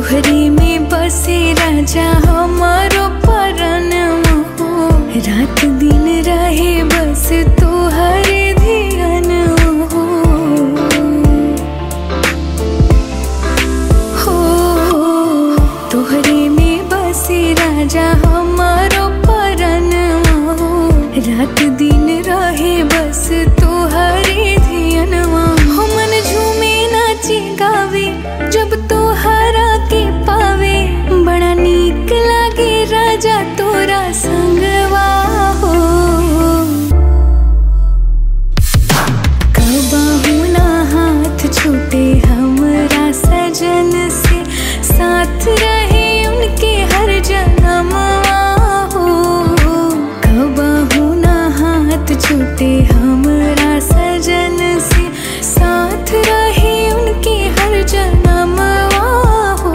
तोहरे में बसे राजा हमारो परनवा हो। रात दिन रहे बस तोहरे ध्यानवा हो। तोहरे में बसे राजा हमारो परनवा हो। रात दिन रहे बस तोहरे ध्यानवा हो। मन झूमे नाचे गावे जब तोहरा के पावे। बड़ा नीक लागे राजा तोरा संगवा हो। कबहू ना हाथ छूटे हमरा सजन से। साथ रहे उनके हर जन्मवा हो। कबहू ना हाथ छूटे हमरा सजन से। साथ रहे उनके हर जन्मवा हो।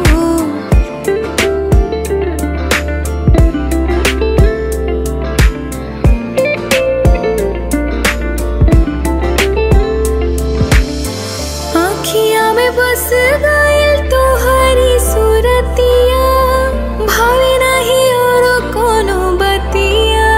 आँखिया में बस गइल तोहरी सूरतिया। भावे नहीं और कोनो बतिया।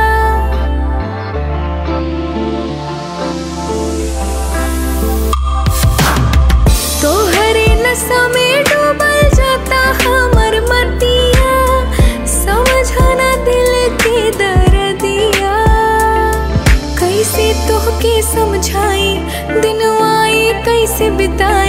तोहरे नशा में डूबल जाता हमर मतिया। समझाना दिल के दर्दिया। कैसे तोहके समझाई दिनवाई कैसे बिताई।